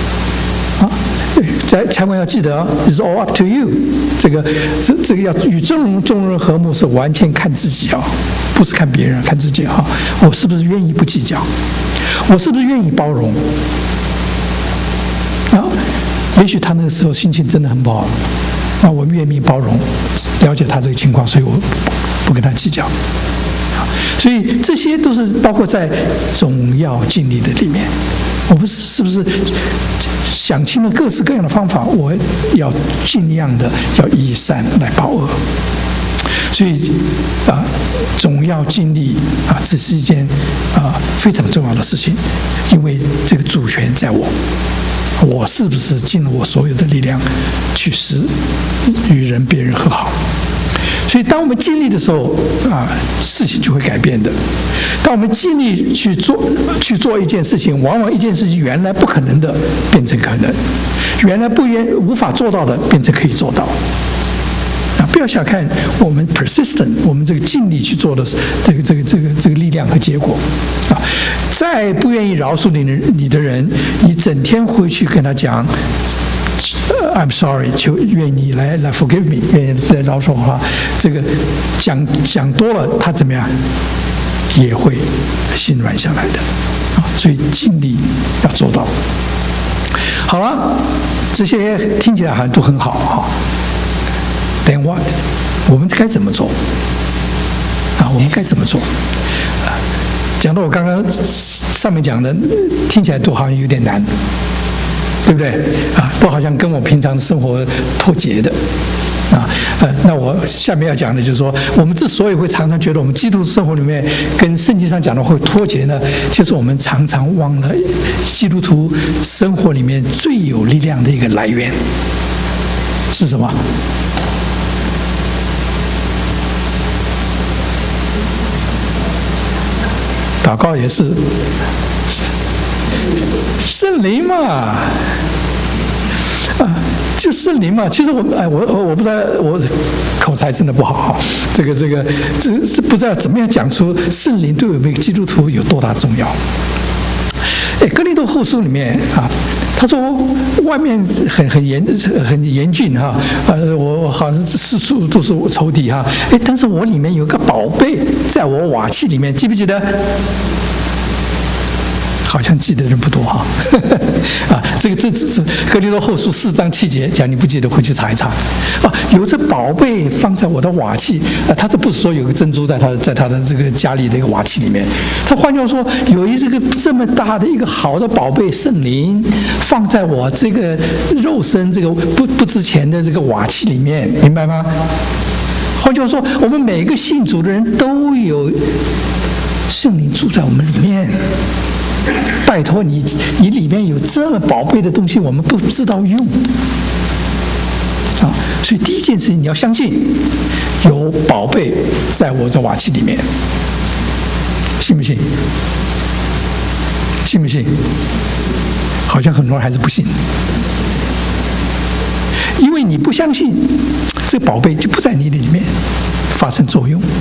[SPEAKER 1] 在财官要记得 ，is all up to you。这个要与众人和睦是完全看自己不是看别人，看自己我是不是愿意不计较？我是不是愿意包容？也许他那个时候心情真的很不好，那我愿意包容，了解他这个情况，所以我不跟他计较。所以这些都是包括在总要尽力的里面。我们是不是想清了各式各样的方法？我要尽量的要以善来报恶。所以总要尽力这是一件非常重要的事情，因为这个主权在我。我是不是尽了我所有的力量去使与别人和好？所以当我们尽力的时候事情就会改变的。当我们尽力去做一件事情，往往一件事情原来不可能的变成可能，原来无法做到的变成可以做到。不要小看我们 persistent， 我们这个尽力去做的这个力量和结果再不愿意饶恕你的人，你整天回去跟他讲I'm sorry， 求愿你来 forgive me， 愿意来饶恕我这个讲多了，他怎么样也会心软下来的所以尽力要做到。好了，这些听起来好像都很好Then what？ 我们该怎么做？我们该怎么做？讲到我刚刚上面讲的，听起来都好像有点难，对不对？都好像跟我平常的生活脱节的。那我下面要讲的就是说，我们之所以会常常觉得我们基督生活里面跟圣经上讲的会脱节呢，就是我们常常忘了基督徒生活里面最有力量的一个来源是什么？ 祷告也是圣灵嘛。就圣灵嘛，其实我不知道，我口才真的不好哈。这不知道怎么样讲出圣灵对我们基督徒有多大重要。哥林多后书里面啊，他说外面很严峻哈，我好像四处都是仇敌哈，但是我里面有个宝贝在我瓦器里面，记不记得？好像记得人不多哈，这哥林多后书4章7节，假如你不记得，回去查一查。有这宝贝放在我的瓦器，他这不是说有个珍珠在他的这个家里的一个瓦器里面，他换句话说，有这么大的一个好的宝贝圣灵放在我这个肉身这个不值钱的这个瓦器里面，明白吗？换句话说，我们每个信主的人都有圣灵住在我们里面。拜托你里面有这么宝贝的东西，我们不知道用啊！所以第一件事情，你要相信有宝贝在我这瓦器里面，信不信？信不信？好像很多人还是不信，因为你不相信，这宝贝就不在你里面发生作用。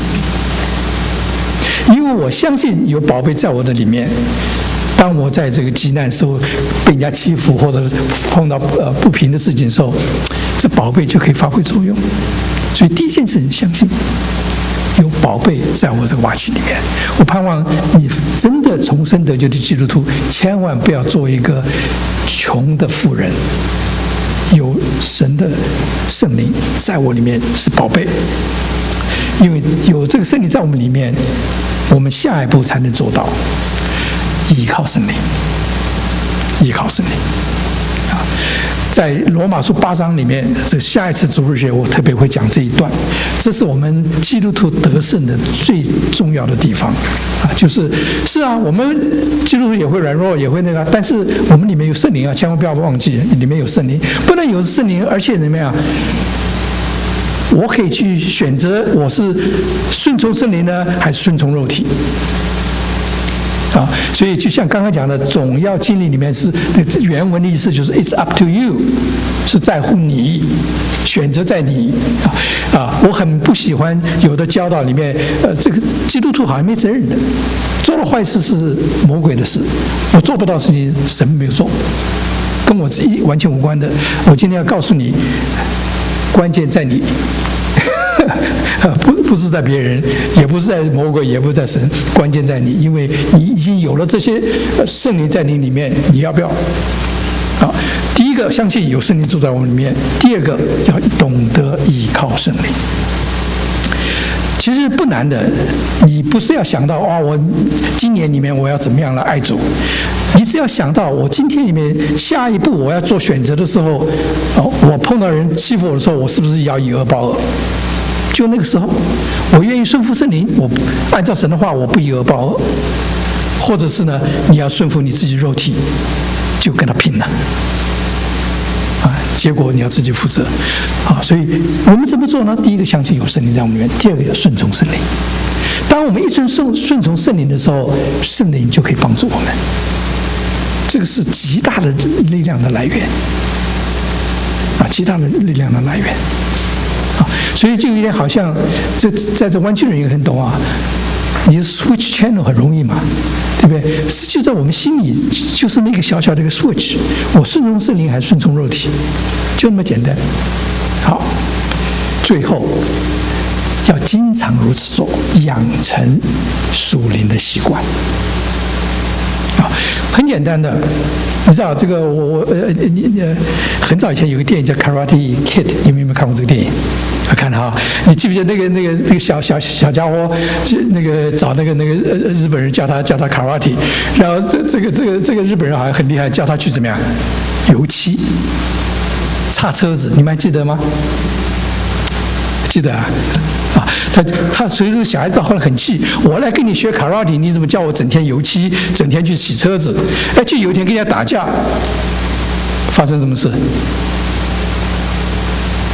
[SPEAKER 1] 因为我相信有宝贝在我的里面。当我在这个急难时候被人家欺负或者碰到不平的事情的时候，这宝贝就可以发挥作用。所以第一件事情，相信有宝贝在我这个瓦器里面。我盼望你真的重生得救的基督徒，千万不要做一个穷的妇人。有神的圣灵在我里面是宝贝，因为有这个圣灵在我们里面，我们下一步才能做到。依靠圣灵，依靠圣灵啊！在罗马书8章里面，这下一次主日学我特别会讲这一段。这是我们基督徒得胜的最重要的地方啊！是啊，我们基督徒也会软弱，也会那个，但是我们里面有圣灵啊，千万不要忘记，里面有圣灵，不能有圣灵，而且怎么样？我可以去选择，我是顺从圣灵呢，还是顺从肉体？所以就像刚刚讲的，总要经历里面是原文的意思，就是 "It's up to you"， 是在乎你，选择在你我很不喜欢有的教导里面，这个基督徒好像没责任的，做了坏事是魔鬼的事，我做不到事情神没有做，跟我完全无关的。我今天要告诉你，关键在你。不是在别人，也不是在魔鬼，也不是在神，关键在你，因为你已经有了这些圣灵在你里面，你要不要？第一个相信有圣灵住在我们里面，第二个要懂得依靠圣灵。其实不难的，你不是要想到我今年里面我要怎么样来爱主，你只要想到我今天里面下一步我要做选择的时候，我碰到人欺负我的时候，我是不是要以恶报恶？就那个时候，我愿意顺服圣灵，我按照神的话，我不以恶报恶，或者是呢，你要顺服你自己肉体，就跟他拼了，结果你要自己负责，所以我们怎么做呢？第一个，相信有圣灵在我们里面；第二个，要顺从圣灵。当我们一顺从圣灵的时候，圣灵就可以帮助我们，这个是极大的力量的来源，极大的力量的来源。所以就有点好像，在这湾区人也很懂你 switch channel 很容易嘛，对不对？就在我们心里，就是那个小小的一个 switch， 我顺从圣灵还是顺从肉体，就那么简单。好，最后要经常如此做，养成属灵的习惯。很简单的，你知道这个很早以前有个电影叫《Karate Kid》，你们有没有看过这个电影？看哈，你记不记得那个小家伙，就找那个日本人教他 Karate， 然后这个日本人好像很厉害，叫他去怎么样油漆、擦车子，你们还记得吗？记得他所以说小孩子后来很气，我来跟你学 Karate， 你怎么叫我整天油漆，整天去洗车子？就有一天跟人家打架，发生什么事？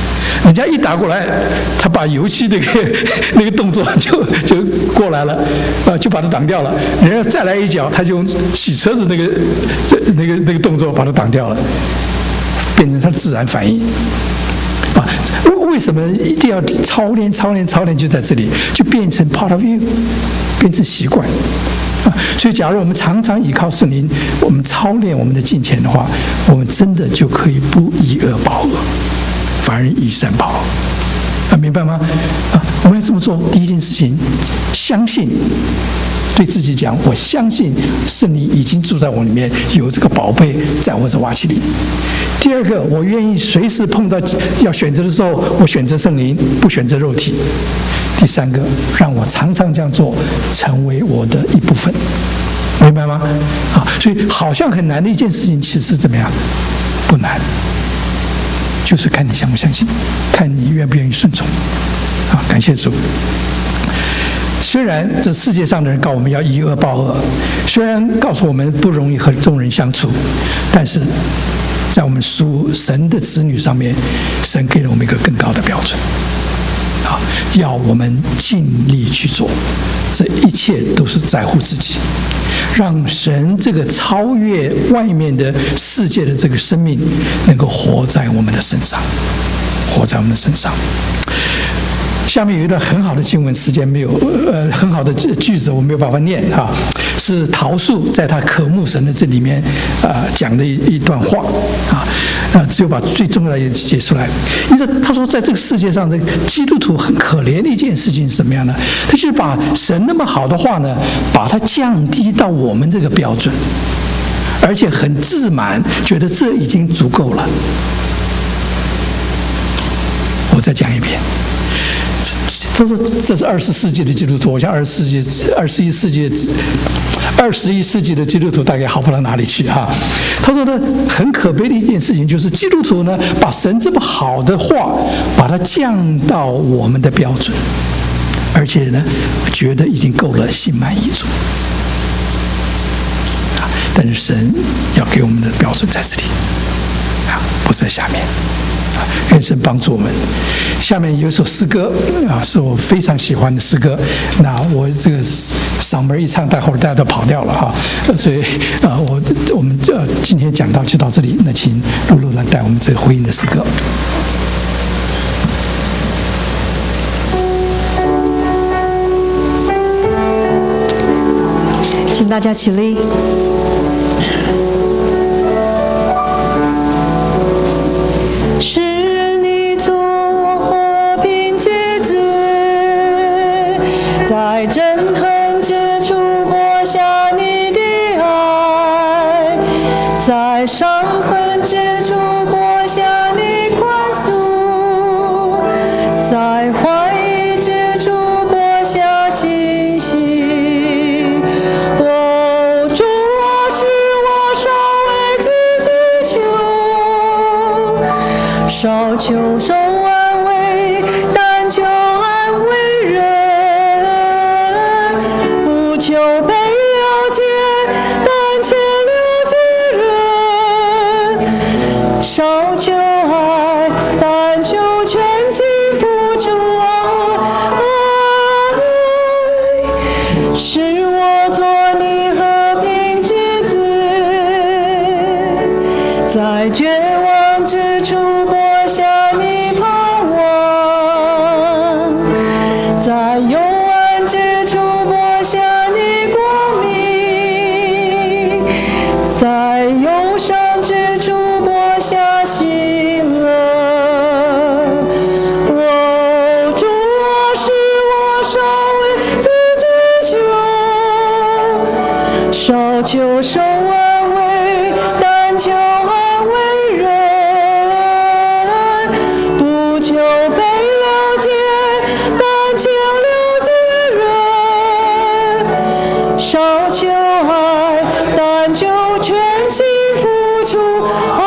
[SPEAKER 1] 人家一打过来，他把油漆那个动作就过来了，就把它挡掉了。人家再来一脚，他就用洗车子那个动作把它挡掉了，变成他的自然反应。为什么一定要操练？就在这里，就变成 part of you， 变成习惯。所以，假如我们常常依靠圣灵，我们操练我们的敬虔的话，我们真的就可以不以恶报恶，反而以善报恶。明白吗？我们要这么做。第一件事情，相信，对自己讲，我相信圣灵已经住在我里面，有这个宝贝在我这瓦器里。第二个，我愿意随时碰到要选择的时候，我选择圣灵，不选择肉体。第三个，让我常常这样做，成为我的一部分，明白吗？所以好像很难的一件事情，其实怎么样？不难，就是看你相不相信，看你愿不愿意顺从。感谢主。虽然这世界上的人告我们要以恶报恶，虽然告诉我们不容易和众人相处，但是在我们属神的子女上面，神给了我们一个更高的标准，要我们尽力去做，这一切都是在乎自己，让神这个超越外面的世界的这个生命能够活在我们的身上，活在我们的身上。下面有一段很好的经文，时间没有，很好的句子我没有办法念是陶树在他渴慕神的这里面讲的一段话只有把最重要的写出来。因此他说，在这个世界上，这个基督徒很可怜的一件事情是什么样呢？他就是把神那么好的话呢，把它降低到我们这个标准，而且很自满，觉得这已经足够了。我再讲一遍。他说这是20世纪的基督徒，我想21世纪的基督徒大概好不到哪里去他说呢，很可悲的一件事情就是基督徒呢，把神这么好的话，把它降到我们的标准，而且呢，觉得已经够了，心满意足。但是神要给我们的标准在这里不在下面。愿神帮助我们。下面有一首诗歌是我非常喜欢的诗歌。那我这个嗓门一唱，待会儿大家都跑掉了所以我们今天讲到就到这里。那请露露来带我们这个回应的诗歌。
[SPEAKER 2] 请大家起立。是你从和平之子，在憎恨之处播下你的爱，在伤痕之处播下你宽恕，在怀疑之处播下信心。哦，主啊，使我少为自己求，少求受安慰，但求安慰人，不求被了解，但求了解人，少求爱，但求全心付出爱，使我做你和平之子，在绝望之处播下你盼望，在幽暗之处播下你光明，在忧伤之处播下喜乐。哦，主啊，使我少为自己求，少求受安慰，但求安慰人，不求被了解，但求了解人，少求爱，但求全心付出爱，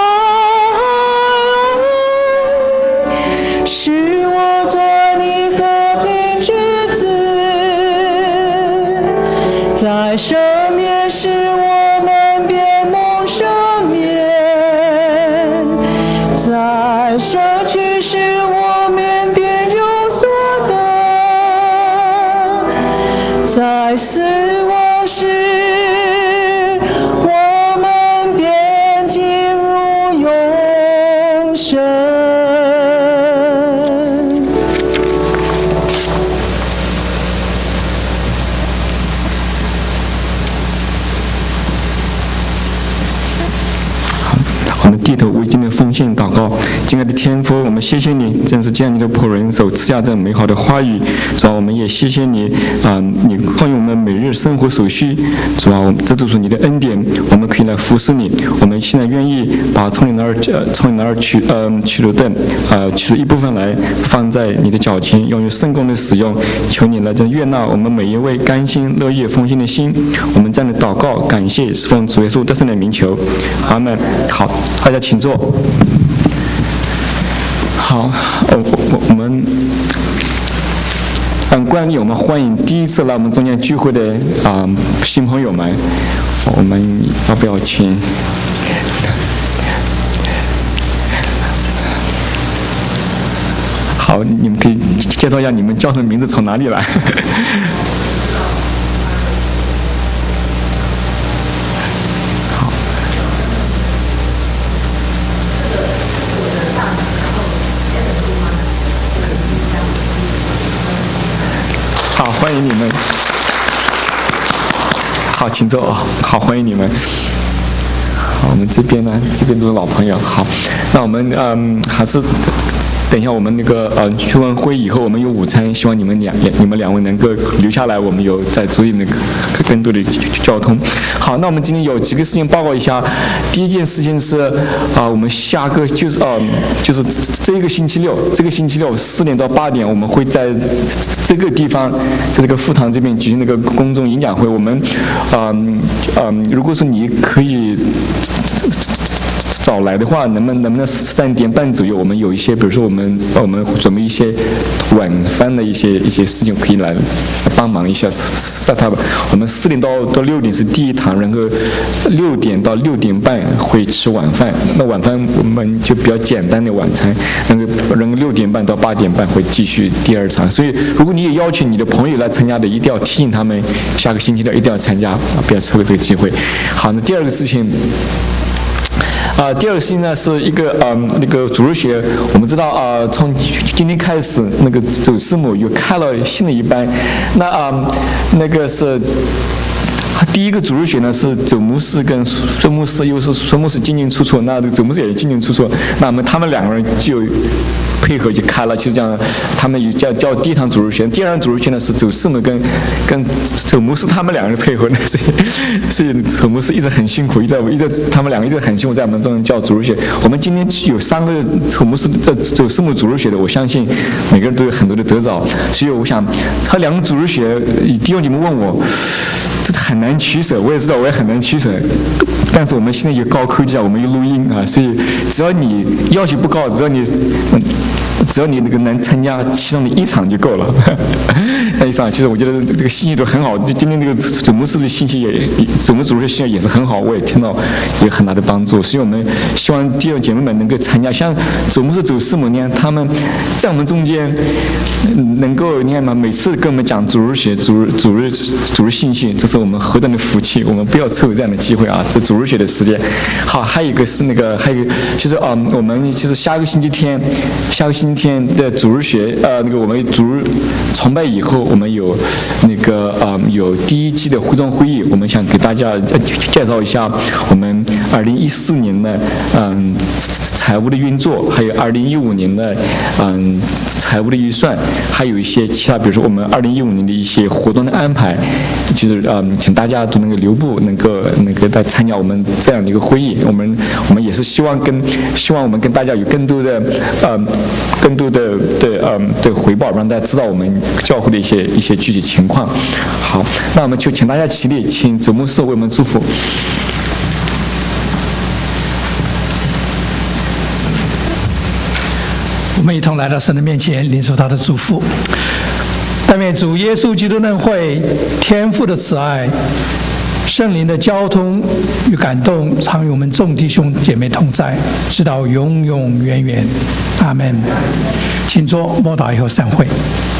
[SPEAKER 2] 使我做你和平之子，在赦免使我们变蒙赦免，在舍去使我们
[SPEAKER 3] 们低头为今天奉献祷告。亲爱的天父，我们谢谢你，真是将你的仆人手赐下这美好的话语。主啊，我们也谢谢你你宽容我们每日生活所需。主啊，这都是你的恩典，我们可以来服侍你。我们现在愿意把从你那儿取出的取出一部分来放在你的脚前，用于圣工的使用。求你来悦纳我们每一位甘心乐意奉献的心。我们这样的祷告感谢是奉主耶稣得胜的名求，阿们。好，大家请坐。好，我们按惯例，我们欢迎第一次来我们中间聚会的新朋友们。我们要不要请？好，你们可以介绍一下你们叫什么名字，从哪里来？好，欢迎你们。好，请坐啊。好，欢迎你们。好，我们这边呢，这边都是老朋友。好，那我们还是等一下我们那个聚完会以后，我们有午餐，希望你们两位能够留下来，我们有在注意那个更多的交通。好，那我们今天有几个事情报告一下。第一件事情是我们下个就是这个星期六4点到8点，我们会在这个地方，在这个副堂这边举行那个公众演讲会。我们如果说你可以早来的话，能不能3点半左右，我们有一些，比如说我们准备一些晚饭的一些事情，可以来帮忙一下。我们4点到6点是第一堂，然后6点到6点半会吃晚饭。那晚饭我们就比较简单的晚餐，然后6点半到8点半会继续第二场。所以如果你也邀请你的朋友来参加的，一定要提醒他们下个星期六一定要参加，不要错过这个机会。好，那第二个事情。第二个事情呢是一个那个主日学，我们知道从今天开始那个走师母又开了新的一班，那个是。第一个主日学呢是走牧师跟孙牧师，又是孙牧师进进出出，那这个走牧师也进进出出，那么他们两个人就配合就开了，就这样，他们有叫第一堂主日学，第二堂主日学呢是走师母跟走牧师他们两个人配合的，所以走牧师一直很辛苦，他们两个一直很辛苦在我们中叫主日学。我们今天有3个走牧师走师母主日学的，我相信每个人都有很多的得着，所以我想他2个主日学，弟兄你们问我。这很难取舍，我也知道我也很难取舍，但是我们现在有高科技啊，我们有录音啊，所以只要你要求不高，只要你那个能参加其中的1场就够了。那1场其实我觉得这个信息都很好，就今天这个总牧师的信息总牧主任信息也是很好，我也听到有很大的帮助，所以我们希望弟兄姐妹们能够参加，像总牧师走师母呢，他们在我们中间能够你看嘛，每次跟我们讲主日学、主日信息，这是我们何等的福气，我们不要错过这样的机会啊！这主日学的时间。好，还有一个是还有一个就是我们就是下个星期天的主日学，那个我们主日崇拜以后，我们有那个有第1季的会众会议，我们想给大家介绍一下我们2014年的财务的运作，还有2015年的财务的预算，还有一些其他，比如说我们2015年的一些活动的安排，就是请大家都能够留步，能够来参加我们这样的一个会议。我们也是希望我们跟大家有更多的回报，让大家知道我们教会的一些具体情况。好，那我们就请大家起立，请总牧师为我们祝福。
[SPEAKER 1] 我们一同来到神的面前，领受他的祝福。但愿主耶稣基督的恩惠、天父的慈爱、圣灵的交通与感动，常与我们众弟兄姐妹同在，直到永永远远。阿们。请坐，默祷以后散会。